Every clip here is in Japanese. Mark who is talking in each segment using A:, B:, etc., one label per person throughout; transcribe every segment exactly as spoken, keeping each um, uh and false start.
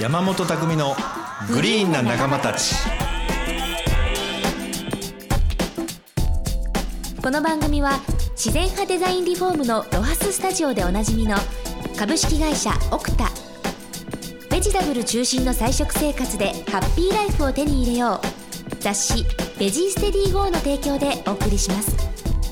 A: 山本匠のグリーンな仲間たち。
B: この番組は自然派デザインリフォームのロハススタジオでおなじみの株式会社オクタ、ベジタブル中心の菜食生活でハッピーライフを手に入れよう、雑誌ベジーステディゴーの提供でお送りします。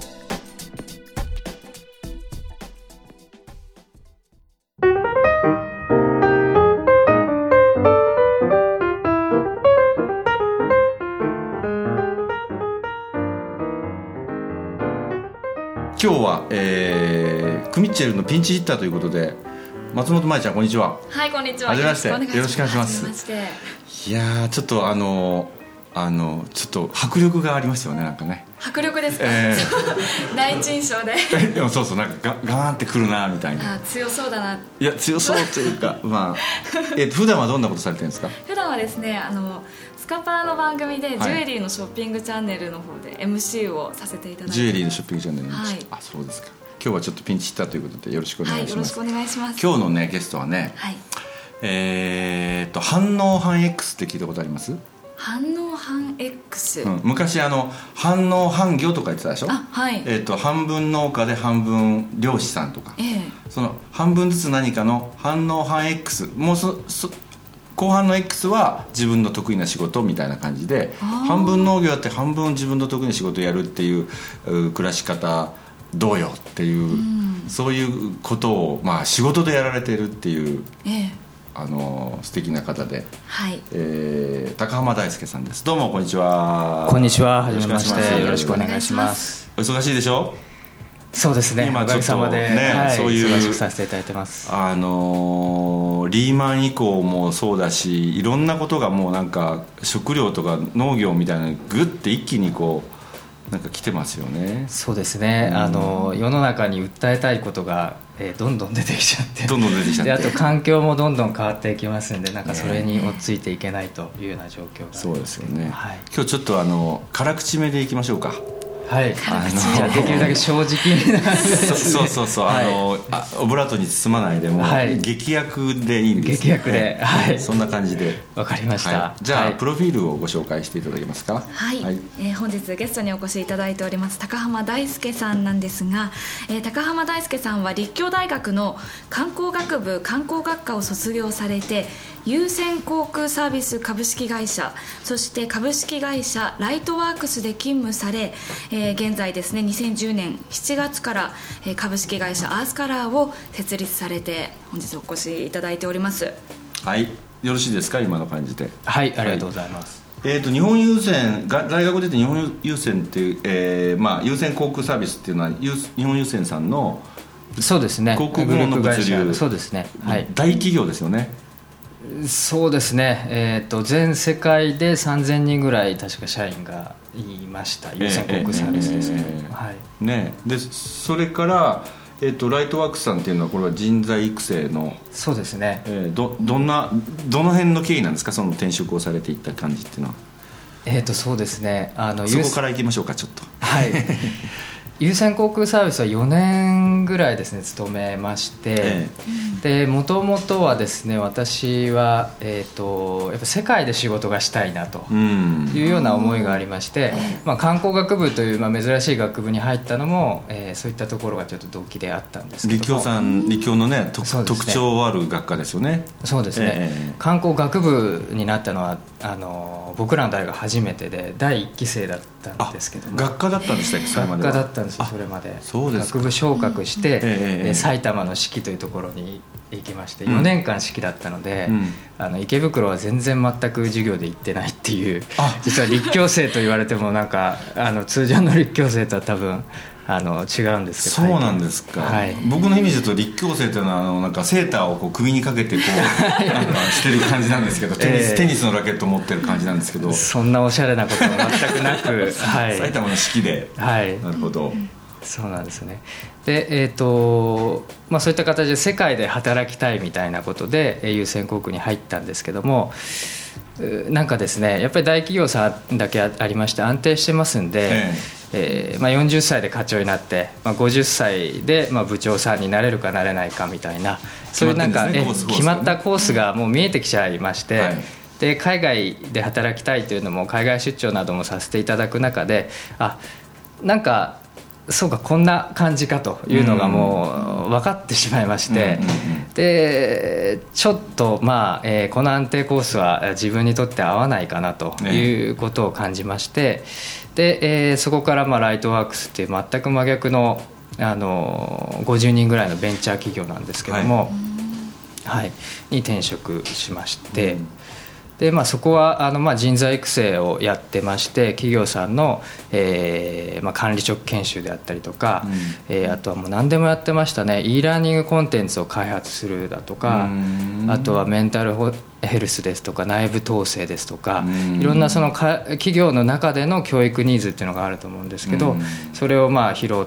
A: 今日は、えー、クミッチェルのピンチヒッターということで、松本舞ちゃんこんにちは。
C: はい、こんにちは。
A: はじめまして。よろしくお願いします。
C: はじめま
A: して。いやー、ちょっとあのあのちょっと迫力がありますよね、なんかね。
C: 迫力ですか、
A: え
C: ー、第一印象で
A: でもそうそう、なんかガガーンってくるなみたいな。
C: あ、強そうだな。
A: いや、強そうというかまあ、えー、普段はどんなことされてるんですか？
C: 普段はですね、あのスカパーの番組でジュエリーのショッピングチャンネルの方で エムシー をさせていただいて、
A: ジュエリーのショッピングチャンネル、
C: はい、
A: あ、そうですか。今日はちょっとピンチヒッターということでよろしくお願いします。はい、
C: よろしくお願いします。
A: 今日のねゲストはね、はい、えー、っと反応反 X って聞いたことあります？
C: 反応反 X、
A: うん、昔あの反応反魚とか言ってたでしょ。
C: あ、はい。
A: えー、っと半分農家で半分漁師さんとか、
C: えー、
A: その半分ずつ何かの反応反 X、もうそそ後半の X は自分の得意な仕事みたいな感じで、半分農業やって半分自分の得意な仕事をやるっていう暮らし方どうよっていう、うん、そういうことを、まあ、仕事でやられているっていう、ええ、あの素敵な方で、はい、えー、高浜大輔さんです。どうもこんにちは。
D: こんにちは、はじめまして、よろしくお願いします。
A: お忙しいでしょ？
D: そうですね、
A: 今ちょっとね、
D: はい、
A: そういう
D: 忙しくさせていただいてます。
A: あのー、リーマン以降もそうだし、いろんなことがもうなんか食料とか農業みたいなグッて一気にこうなんか来てますよね。
D: そうですね、うん、あの世の中に訴えたいことが、えー、どんどん出てきちゃって
A: どんどん出てきちゃって、
D: であと環境もどんどん変わっていきますんで、なんかそれに追っついていけないというような状況が、
A: そうですよね、
D: はい、
A: 今日ちょっとあの辛口目でいきましょうか。
D: はい、あのじゃあできるだけ正直になる
A: そそうそうそう、はい、あのあオブラートに包まないでも、はい、劇薬でいいんです、ね、
D: 劇薬で、はい、
A: そんな感じで
D: わかりました、
A: はい、じゃあ、
D: はい、
A: プロフィールをご紹介していただけますか？
C: はい、はい、えー、本日ゲストにお越しいただいております高浜大輔さんなんですが、えー、高浜大輔さんは立教大学の観光学部観光学科を卒業されて、優先航空サービス株式会社、そして株式会社ライトワークスで勤務され、えー、現在ですねにせんじゅうねんしちがつから、えー、株式会社アースカラーを設立されて本日お越しいただいております。
A: はい、よろしいですか、今の感じで？
D: はい、ありがとうございます。
A: はい、えー、と日本郵船が大学出て日本郵船っていう、えーまあ、優先航空サービスっていうのは日本郵船さんの
D: そうですね、
A: 航空部門の物流、
D: そうですね、はい、
A: 大企業ですよね。
D: そうですね、えー、と全世界でさんぜんにんぐらい確か社員がいました。優先航空サービスですね、えーえーはい、
A: ねでそれから、えー、とライトワークスさんっていうのはこれは人材育成の、
D: そうですね、
A: えー、ど, どんなどの辺の経緯なんですか、その転職をされていった感じっていうのは？
D: えー、とそうですね、あの
A: そこからいきましょうか、ちょっと。
D: はい優先航空サービスはよねんぐらいですね勤めまして、でもともとはですね、私は、えー、とやっぱ世界で仕事がしたいなというような思いがありまして、まあ、観光学部という、まあ、珍しい学部に入ったのも、えー、そういったところがちょっと動機であったんですけども、
A: 立教さん、立教のね、とね特徴ある学科ですよね。
D: そうですね、えー、観光学部になったのはあの僕らの代が初めてでだいいっき生だったんですけども。
A: 学科だったんでしたっけ？それまでは
D: 学科だったんですよ、それまで。
A: そうですか。
D: 学部昇格して、
A: えー、
D: 埼玉の四季というところに行きまして、よねんかん四季だったので、うん、あの池袋は全然全く授業で行ってないっていう、実は立教生と言われてもなんかあの通常の立教生とは多分あの違うんですけど。
A: そうなんですか、
D: はい、
A: 僕のイメージだと立教生というのはあのなんかセーターをこう首にかけてこうなんかしてる感じなんですけど、テニス、えー、テニスのラケットを持ってる感じなんですけど、
D: そんなおしゃれなことは全くなく、はい、
A: 埼玉の四季で、はい、なるほど、
D: そうなんですね。で、えーとまあ、そういった形で世界で働きたいみたいなことで優先航空に入ったんですけども、なんかですね、やっぱり大企業さんだけありまして安定してますんで、ええーまあ、よんじゅっさいで課長になって、まあ、ごじゅっさいでまあ部長さんになれるかなれないかみたいな、そういうなんかえ決まったコースがもう見えてきちゃいまして、はい、で海外で働きたいというのも海外出張などもさせていただく中で、あなんかそうかこんな感じかというのがもう分かってしまいまして、でちょっとまあ、えー、この安定コースは自分にとって合わないかなということを感じまして、で、えー、そこからまあライトワークスっていう全く真逆の、あのごじゅうにんぐらいのベンチャー企業なんですけども、はいはい、に転職しまして、うんでまあ、そこはあのまあ人材育成をやってまして、企業さんの、えーまあ、管理職研修であったりとか、うんえー、あとはもう何でもやってましたね。 e ラーニングコンテンツを開発するだとか、あとはメンタルヘルスですとか内部統制ですとか、いろんなそのか企業の中での教育ニーズっていうのがあると思うんですけど、それをまあ拾って、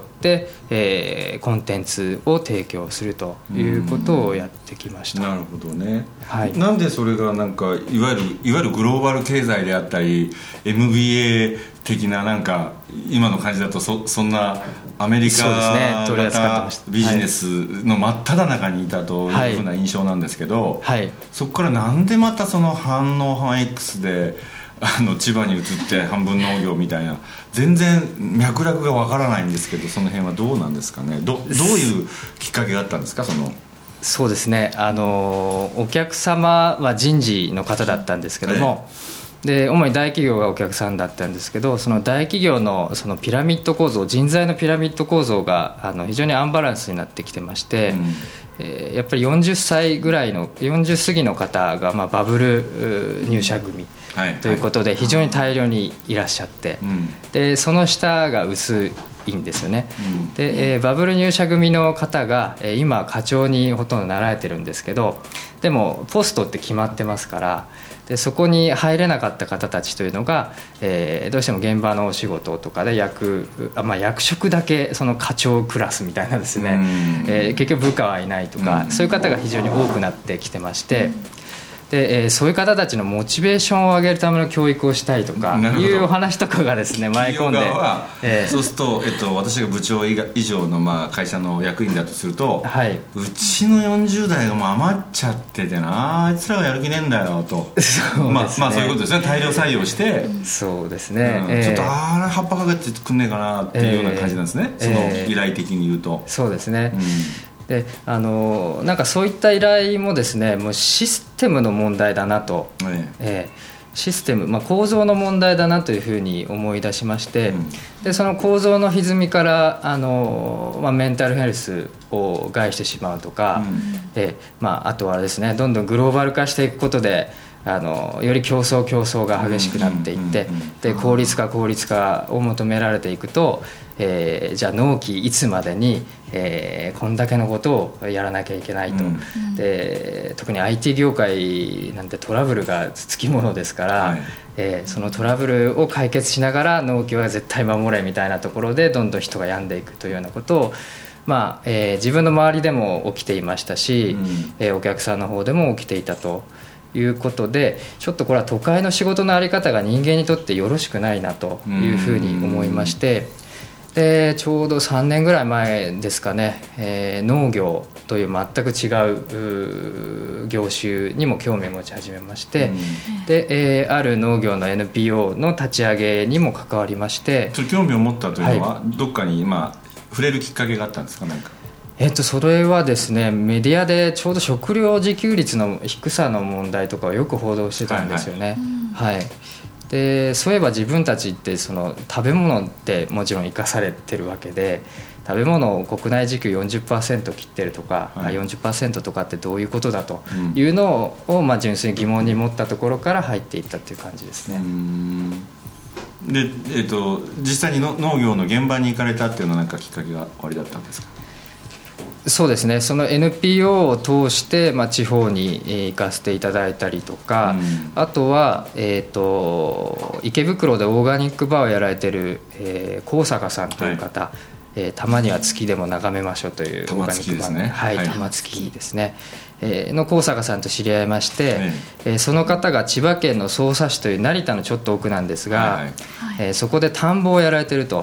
D: えー、コンテンツを提供するということをやってきました。
A: なるほどね、
D: はい、
A: なんでそれがなんかいわゆるいわゆるグローバル経済であったり エムビーエー 的ななんか今の感じだと そ, そんなアメリカ型ビジネスの真っ只中にいたというふうな印象なんですけど、はいはい、そこからなんでまたその反応反 X であの千葉に移って半分農業みたいな、全然脈絡がわからないんですけど、その辺はどうなんですかね。 ど, どういうきっかけがあったんですか。その
D: そうですね、あのお客様は人事の方だったんですけども、で主に大企業がお客さんだったんですけど、その大企業 の, そのピラミッド構造、人材のピラミッド構造があの非常にアンバランスになってきてまして、うんえー、やっぱりよんじゅっさいぐらいのよんじゅう過ぎの方が、まあ、バブル入社組ということで非常に大量にいらっしゃって、はいはい、でその下が薄いんですよね、うん、で、えー、バブル入社組の方が、えー、今課長にほとんどなられてるんですけど、でもポストって決まってますから、でそこに入れなかった方たちというのが、えー、どうしても現場のお仕事とかで 役, あ、まあ、役職だけその課長クラスみたいなですね、うんえー、結局部下はいないとか、うん、そういう方が非常に多くなってきてまして、で、えー、そういう方たちのモチベーションを上げるための教育をしたいとかいうお話とかがですね舞い込んで、
A: えー、そうすると、えっと、私が部長以上のまあ会社の役員だとすると、はい、うちのよんじゅう代がもう余っちゃっててな、あいつらがやる気ねえんだよとそうですね、まあ、まあそういうことですね。大量採用して
D: そうですね、
A: うんえー、ちょっとあれ葉っぱかけてくんねえかなっていうような感じなんですね、えー、その依頼的に言うと、
D: えー、そうですね、うんであのなんかそういった依頼もですね、もうシステムの問題だなと、ええー、システム、まあ、構造の問題だなというふうに思い出しまして、うん、でその構造の歪みからあの、まあ、メンタルヘルスを害してしまうとか、うんえーまあ、あとはですね、どんどんグローバル化していくことであのより競争競争が激しくなっていって、で効率化効率化を求められていくと、えー、じゃあ納期いつまでに、えー、こんだけのことをやらなきゃいけないと、うん、で特に アイティー 業界なんてトラブルがつきものですから、はいえー、そのトラブルを解決しながら納期は絶対守れみたいなところでどんどん人が病んでいくというようなことを、まあえー、自分の周りでも起きていましたし、うんえー、お客さんの方でも起きていたということで、ちょっとこれは都会の仕事の在り方が人間にとってよろしくないなというふうに思いまして、でちょうどさんねんぐらい前ですかね、えー、農業という全く違う業種にも興味を持ち始めまして、で、えー、ある農業の エヌピーオー の立ち上げにも関わりまして。
A: それ興味を持ったというのは、はい、どっかに今触れるきっかけがあったんですか。なんか
D: えっと、それはですね、メディアでちょうど食料自給率の低さの問題とかをよく報道してたんですよね、はいはい、でそういえば自分たちってその食べ物ってもちろん生かされてるわけで、食べ物を国内自給 よんじゅっパーセント 切ってるとか、はい、よんじゅっパーセント とかってどういうことだというのを、うんまあ、純粋に疑問に持ったところから入っていったっていう感じですね。うーん
A: で、えーと、実際にの農業の現場に行かれたっていうのは何かきっかけがおありだったんですか。
D: そうですね、その エヌピーオー を通して、まあ、地方に行かせていただいたりとか、うん、あとは、えーと、池袋でオーガニックバーをやられてる、えー、高坂さんという方、はいえー、たまには月でも眺めましょうというオーガニックバー、ねはいはい、玉月ですね、えー、の高坂さんと知り合いまして、はいえー、その方が千葉県の匝瑳市という成田のちょっと奥なんですが、はいはいえー、そこで田んぼをやられてると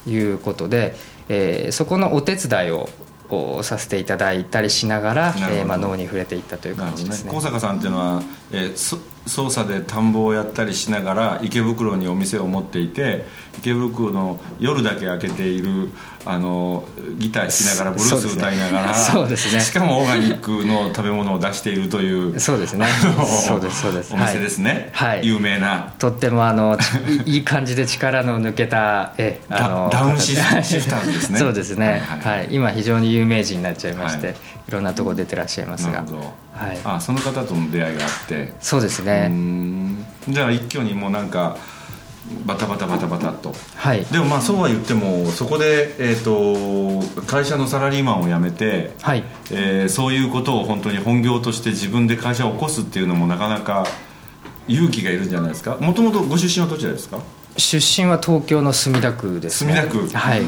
D: いうことで、えー、そこのお手伝いををさせていただいたりしながら、えーまあ、脳に触れていったという感じですね。
A: 高坂さんっていうのは、えー、そ捜査で田んぼをやったりしながら池袋にお店を持っていて、池袋の夜だけ開けているあのギター弾きながらブルース歌いながら、
D: そうですね、
A: しかもオーガニックの食べ物を出しているという
D: そうですねそうですそうです
A: お店ですね、はい、有名な
D: とってもあのいい感じで力の抜けたえあの
A: ダウンシフターですね
D: そうですね、はいはいはい、今非常に有名人になっちゃいまして、はい、いろんなとこ出てらっしゃいますが、なるほど、はい、
A: あその方との出会いがあって、
D: そうですね、
A: うーん、じゃあ一挙にもうなんかバタバタバタバタっと、
D: はい、
A: でもまあそうは言ってもそこで、えー、と会社のサラリーマンを辞めて、
D: はい、
A: えー、そういうことを本当に本業として自分で会社を起こすっていうのもなかなか勇気がいるんじゃないですか。もともとご出身はどちらですか？
D: 出身は東京の墨田区ですね。
A: 墨田区、
D: はい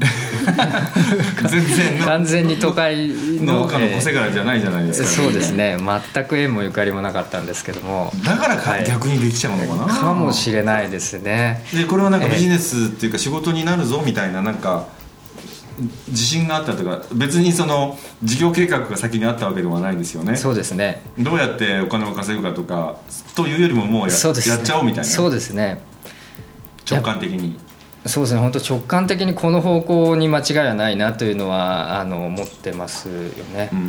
A: 全然
D: 完全に都会の
A: 農家の小せがらじゃないじゃないですか、ね、
D: そうですね、全く縁もゆかりもなかったんですけども、
A: だからか、はい、逆にできちゃうのかな、
D: かもしれないですね。
A: でこれはなんかビジネスっていうか仕事になるぞみたいななんか自信があったとか、別にその事業計画が先にあったわけではないですよね。
D: そうですね、
A: どうやってお金を稼ぐかとかというよりももう や, う、ね、やっちゃおうみたいな。そうですね、直感的に。
D: そうですね、本当直感的にこの方向に間違いはないなというのはあの思ってますよね、うん、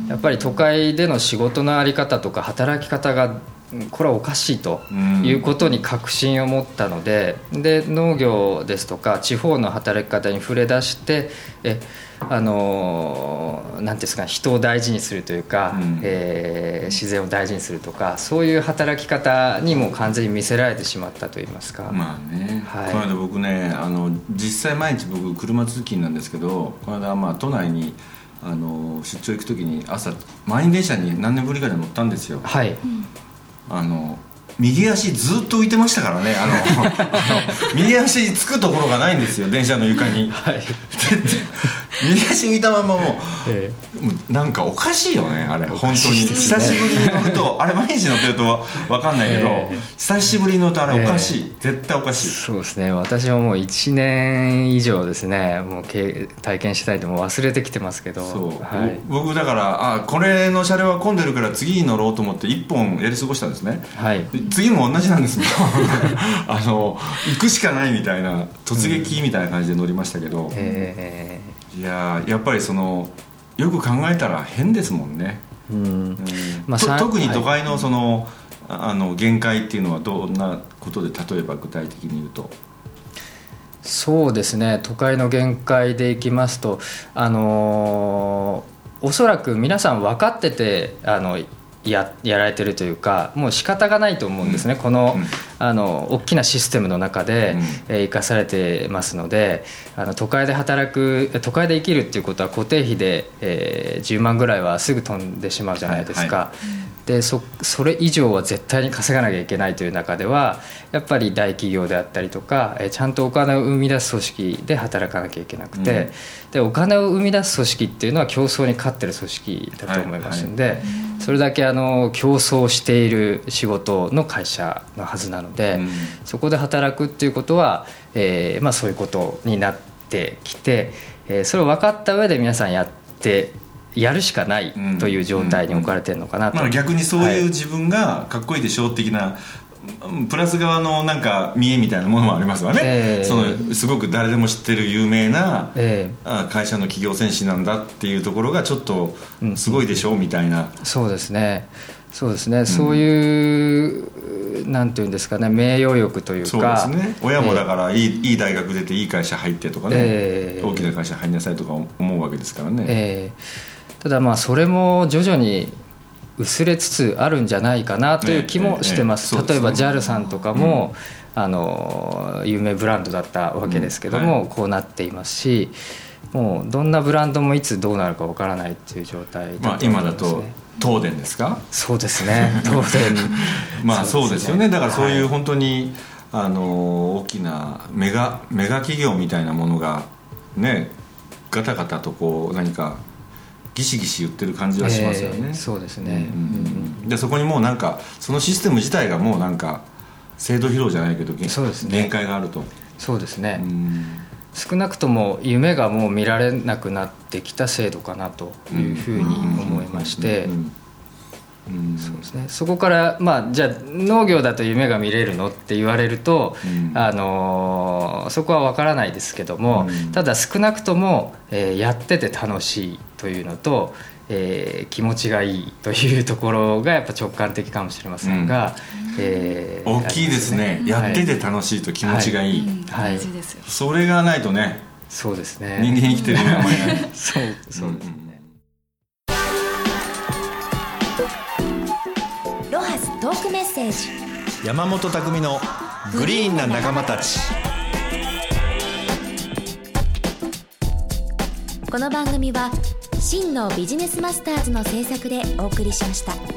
D: やっぱり都会での仕事の在り方とか働き方がこれはおかしいということに確信を持ったので、で農業ですとか地方の働き方に触れ出して、えあのなんていうんですか、人を大事にするというか、うん、えー、自然を大事にするとか、そういう働き方にも完全に見せられてしまったといいますか。
A: まあね、はい、この間僕ね、あの実際毎日僕車通勤なんですけど、この間まあ都内にあの出張行く時に朝満員電車に何年ぶりかで乗ったんですよ。
D: はい、
A: あの右足ずっと浮いてましたからね。あのあの右足つくところがないんですよ、電車の床に、はい、右足浮いたままもう、ええ、もうなんかおかしいよねあれ本当に、ね、久しぶりに乗るとあれ毎日乗ってると分かんないけど、ええ、久しぶりに乗るとあれおかしい、ええ、絶対おかしい。
D: そうですね、私はもういちねん以上ですね、もう体験したいともう忘れてきてますけど。そう、はい、
A: 僕だからあこれの車両は混んでるから次に乗ろうと思っていっぽんやり過ごしたんですね、
D: はい、
A: 次も同じなんですあの行くしかないみたいな突撃みたいな感じで乗りましたけど、うん、えー、いややっぱりそのよく考えたら変ですもんね、うんうんまあ、と特に都会のその、はい、あの限界っていうのはどんなことで例えば具体的に言うと。
D: そうですね、都会の限界でいきますと、あのー、おそらく皆さん分かっててあのや, やられてるというか、もう仕方がないと思うんですね、うん、こ の,、うん、あの大きなシステムの中で、うんえー、生かされてますので、あの都会で働く都会で生きるっていうことは固定費で、えー、じゅうまんぐらいはすぐ飛んでしまうじゃないですか、はいはい、で そ, それ以上は絶対に稼がなきゃいけないという中ではやっぱり大企業であったりとか、えー、ちゃんとお金を生み出す組織で働かなきゃいけなくて、うん、でお金を生み出す組織っていうのは競争に勝ってる組織だと思いますので、はいはい、それだけあの競争している仕事の会社のはずなので、うん、そこで働くっていうことは、えーまあ、そういうことになってきて、えー、それを分かった上で皆さんやってやるしかないという状態に置かれてるのかなと、
A: うんうんうんまあ、逆にそういう自分がかっこいいでしょ的な、はい、プラス側のなんか見栄みたいなものもありますわね、えー、そのすごく誰でも知ってる有名な、えー、会社の企業戦士なんだっていうところがちょっとすごいでしょ、うん、みたいな。
D: そうですねそうですね、うん、そういうなんていうんですかね、名誉欲というか。
A: そうですね、親もだから、えー、いい、いい大学出ていい会社入ってとかね、えー、大きな会社入りなさいとか思うわけですからね、
D: えー、ただまあそれも徐々に薄れつつあるんじゃないかなという気もしてます、えーえー、例えば ジャル さんとかも、うん、あの有名ブランドだったわけですけども、うんはい、こうなっていますし、もうどんなブランドもいつどうなるかわからないっていう状態だと思いますね。
A: まあ、今だと東電ですか。
D: そうですね、東電
A: まあそうですよね。だからそういう本当に、はい、あの大きなメガメガ企業みたいなものがね、ガタガタとこう何かギシギシ言ってる感じはしますよね、
D: えー、そうですね、うん
A: うんうん、でそこにもうなんかそのシステム自体がもうなんか制度疲労じゃないけど、そうですね、限界があると。
D: そうですね、うん少なくとも夢がもう見られなくなってきた制度かなというふうに思いまして、そうですね、そこから、まあ、じゃあ農業だと夢が見れるのって言われると、うん、あのそこは分からないですけども、うん、ただ少なくとも、えー、やってて楽しいというのと、えー、気持ちがいいというところがやっぱ直感的かもしれませんが、うんえー、
A: 大きいですね、やってて楽しいと気持ちがいい、
C: はいはい、
A: それがないとね、
D: そうですね、
A: 人間生きてるのはあんまりない
D: そうそうですね、
B: ロハストークメッセージ、
A: 山本匠のグリーンな仲間たち。
B: この番組は真のビジネスマスターズの制作でお送りしました。